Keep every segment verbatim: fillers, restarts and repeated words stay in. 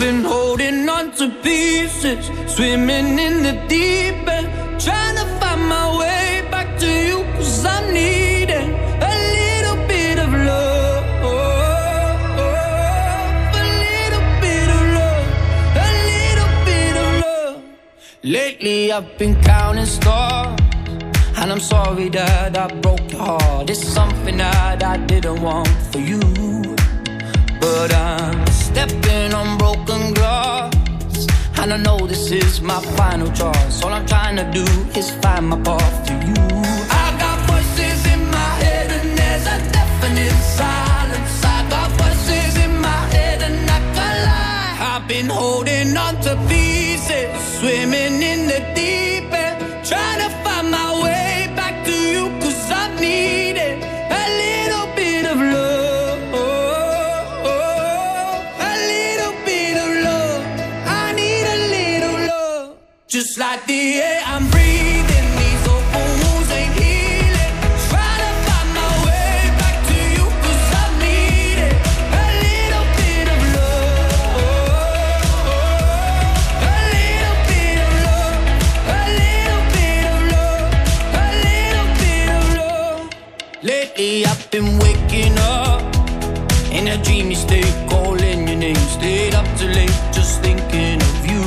been holding on to pieces, swimming in the deep end, trying to find my way back to you, 'cause I'm needing a little bit of love, a little bit of love, a little bit of love. Lately I've been counting stars, and I'm sorry that I broke your heart. It's something that I didn't want for you, but I'm stepping on broken glass, and I know this is my final choice. All I'm trying to do is find my path to you. I got voices in my head and there's a definite silence. I got voices in my head and I can't lie. I've been holding on to pieces, swimming in the deep end, trying to find my way back to you, 'cause I need it, a little bit of love. Just like the air I'm breathing, these open wounds ain't healing. Try to find my way back to you, 'cause I need it, a little bit of love, a little bit of love, a little bit of love, a little bit of love. Lately I've been waking up in a dreamy state, calling your name, stayed up too late just thinking of you.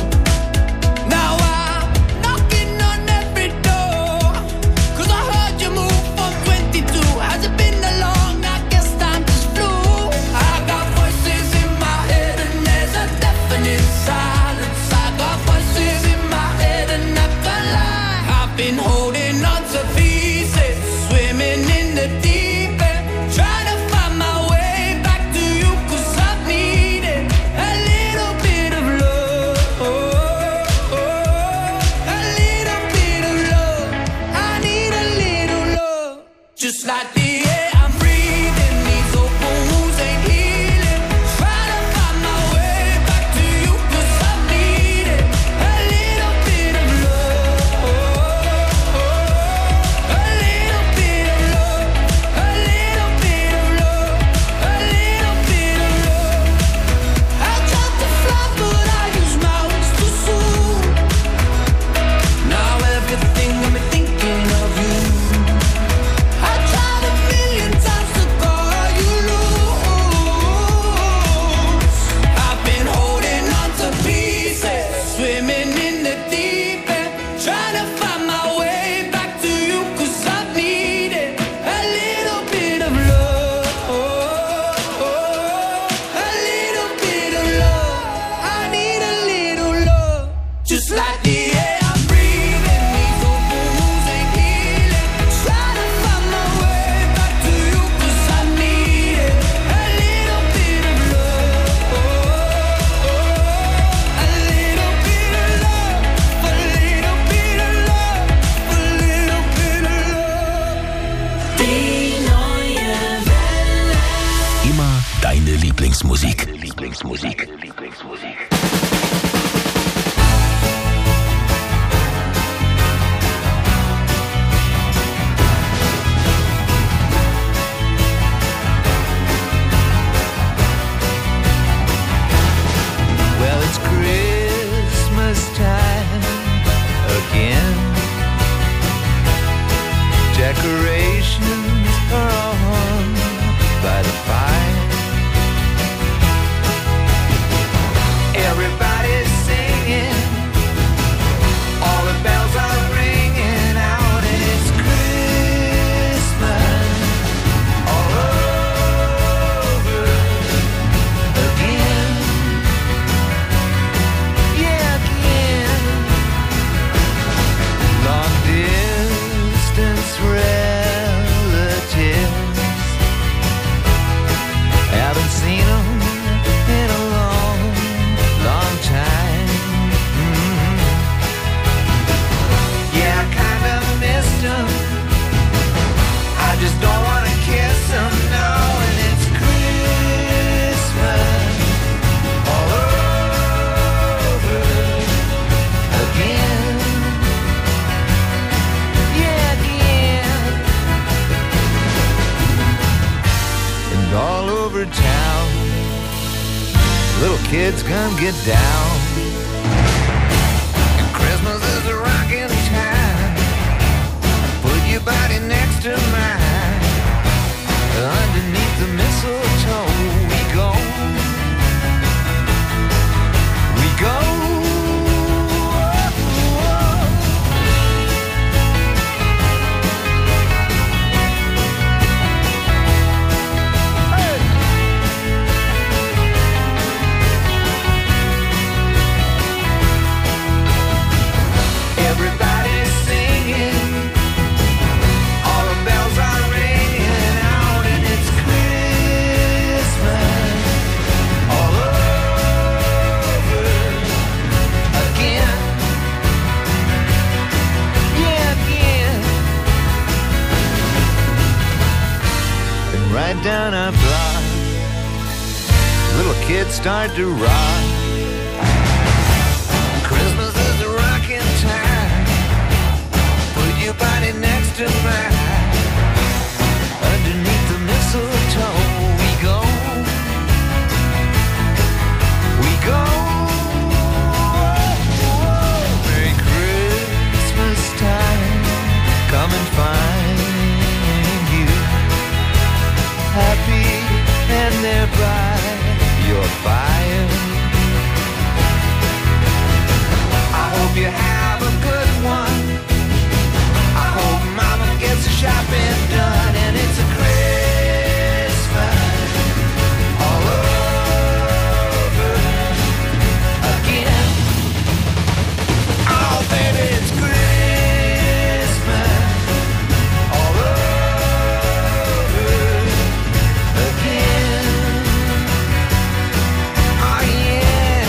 Lieblingsmusik. Lieblingsmusik. Lieblingsmusik. Well, it's Christmas time again. Decorations are all hung by the fire. Everybody's singing, all the bells are ringing out, and it's Christmas all over again. Yeah, again. Long distance relatives, haven't seen them in a long long time. Mm-hmm. Yeah, I kind of missed him. I just don't want to kiss him now, and it's Christmas all over again. Yeah, again. And all over town, Little kids gonna get down. And Christmas is a rocking time. Put your body next to mine. Underneath the mistletoe we go. We go. Everybody's singing, all the bells are ringing out, and it's Christmas all over again, yeah, again. And right down our block, little kids start to rock. Christmas is a rocking time. Put your body next to mine. Underneath the mistletoe we go. We go. Merry Christmas time. Come and find you happy and thereby your fire. I hope you have a good one. I hope mama gets the shopping done, and it's a Christmas all over again. Oh, baby, it's Christmas all over again. Oh, yeah.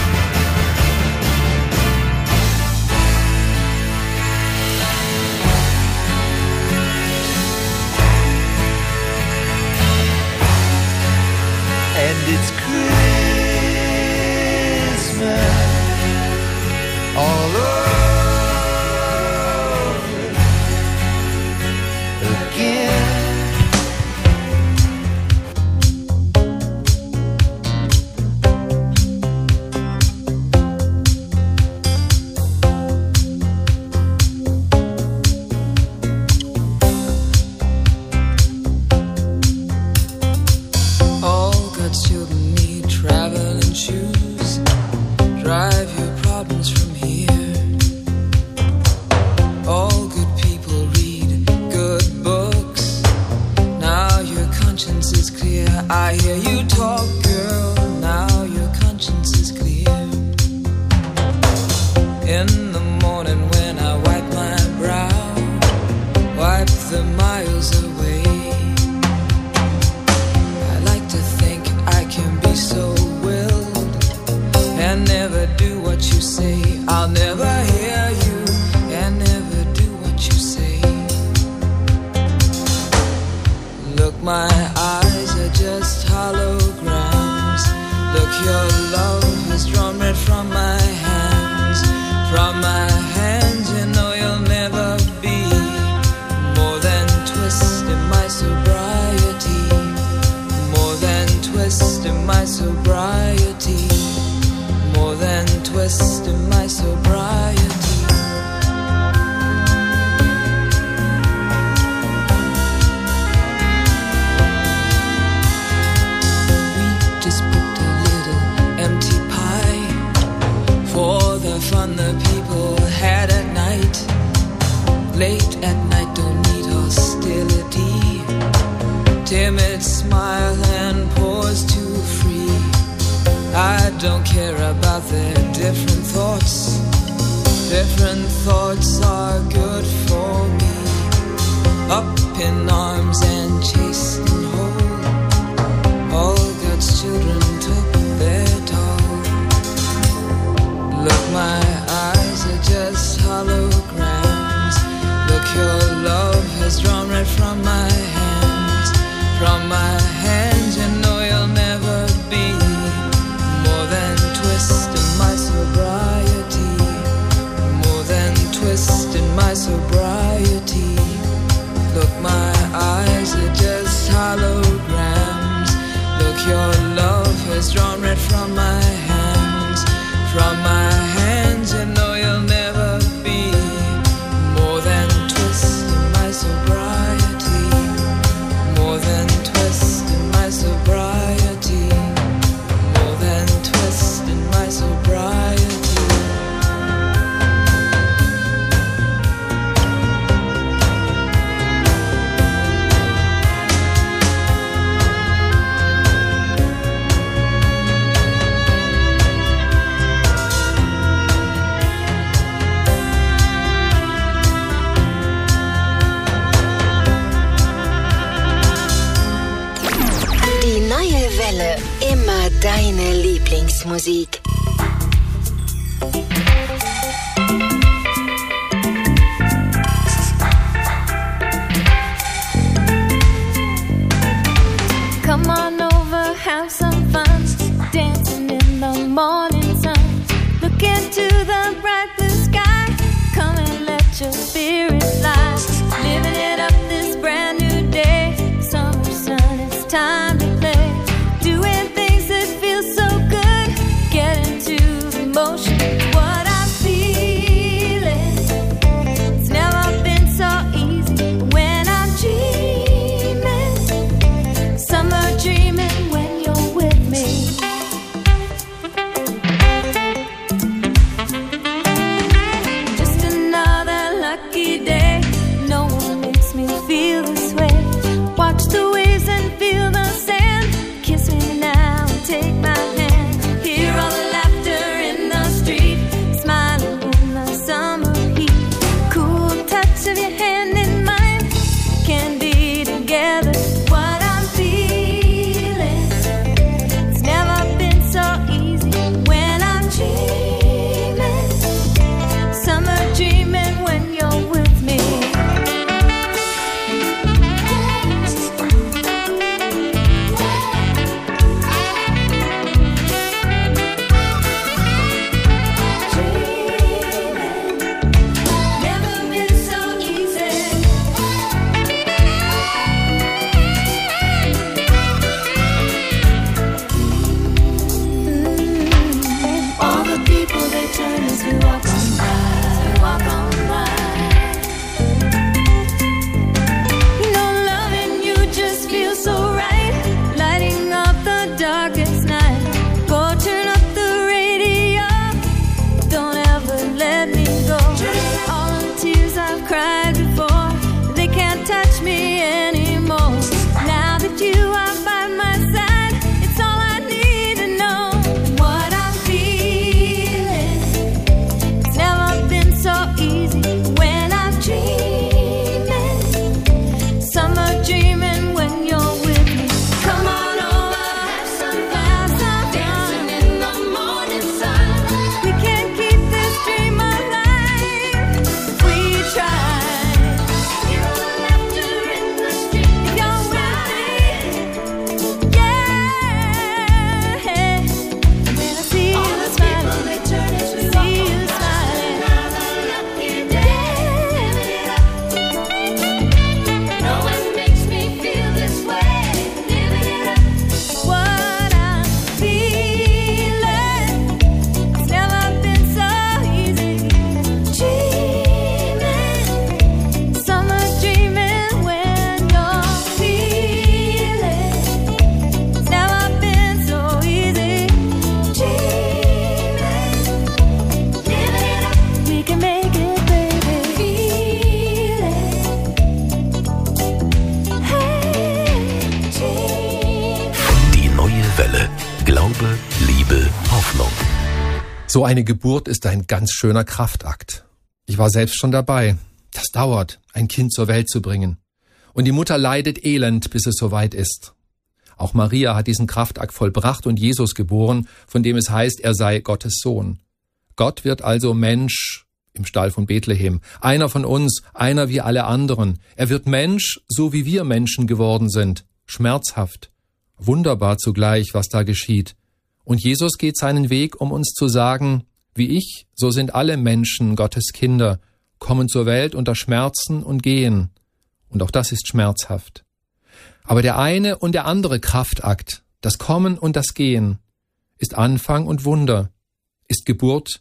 And it's Christmas all over again. All God's children need traveling shoes. Drive your problems from here. All good people read good books. Now your conscience is clear. I hear you talk, girl. Now your conscience is clear. In the morning when I wipe my brow, wipe the miles away. I like to think I can be so willed and never do what you say. I'll never hear you and never do what you say. Look, my eyes are just holograms. Look, your love has drawn red from my hands. From my hands, you know you'll never be more than twist in my sobriety. More than twist in my sobriety. More than twist in my sobriety. We just booked a little empty pie for the fun the people had at night. Late at night, don't need hostility. Timid smile and pause too free. I don't care about their different thoughts. Different thoughts are good for me. Up in arms and chased and whole. All God's children took their toll. Look, my eyes are just holograms. Look, your love has drawn red from my hands. From my hands, you know you'll never be more than twist in my sobriety. More than twist in my sobriety. Look, my eyes are Welle, immer deine Lieblingsmusik. Come on over, have some fun, dancing in the morning sun. Look into the bright blue sky, come and let your spirit fly. Living it up this brand new day, summer sun, it's time to play. Doing things that feel so good, get into the motion. What I'm feeling, it's never been so easy when I'm dreaming. Summer dreaming when you're with me. Just another lucky day, no one makes me feel this way. Watch the waves and feel the sand. Kiss me now and take my hand. Hear all the laughter in the street, smiling in the summer heat. Cool touch of your hand in mine, can be together. What I'm feeling, it's never been so easy when I'm dreaming. Summer dreaming when you're with me. Never been so easy. All the people they turn as we walk on by, walk on by. You know, loving you just feels so right, lighting up the darkest night. Go turn up the radio, don't ever let me go. All the tears I've cried before, they can't touch me anymore. Now that you are by my side, it's all I need to know. What I'm feeling, it's never been so easy when I'm dreaming. Summer dreaming when you're with me. Come on over, have some fun, dancing in the morning sun. We can keep this dream alive if we try. Hear all the laughter in the street if you're with me. Yeah. When I see you smiling, they turn as we see you smiling. Another lucky day. No one makes me feel this way. Living it up. What I'm feeling, it's never been so easy. Dreaming, summer dreaming when you're feeling. It's never been so easy. Dreaming, living it up. We can make it, baby. Feel it. Hey, dream. Die neue Welle. Glaube, Liebe, Hoffnung. So eine Geburt ist ein ganz schöner Kraftakt. Ich war selbst schon dabei. Das dauert, ein Kind zur Welt zu bringen. Und die Mutter leidet elend, bis es soweit ist. Auch Maria hat diesen Kraftakt vollbracht und Jesus geboren, von dem es heißt, er sei Gottes Sohn. Gott wird also Mensch im Stall von Bethlehem. Einer von uns, einer wie alle anderen. Er wird Mensch, so wie wir Menschen geworden sind. Schmerzhaft. Wunderbar zugleich, was da geschieht. Und Jesus geht seinen Weg, um uns zu sagen, wie ich, so sind alle Menschen Gottes Kinder, kommen zur Welt unter Schmerzen und gehen. Und auch das ist schmerzhaft. Aber der eine und der andere Kraftakt, das Kommen und das Gehen, ist Anfang und Wunder, ist Geburt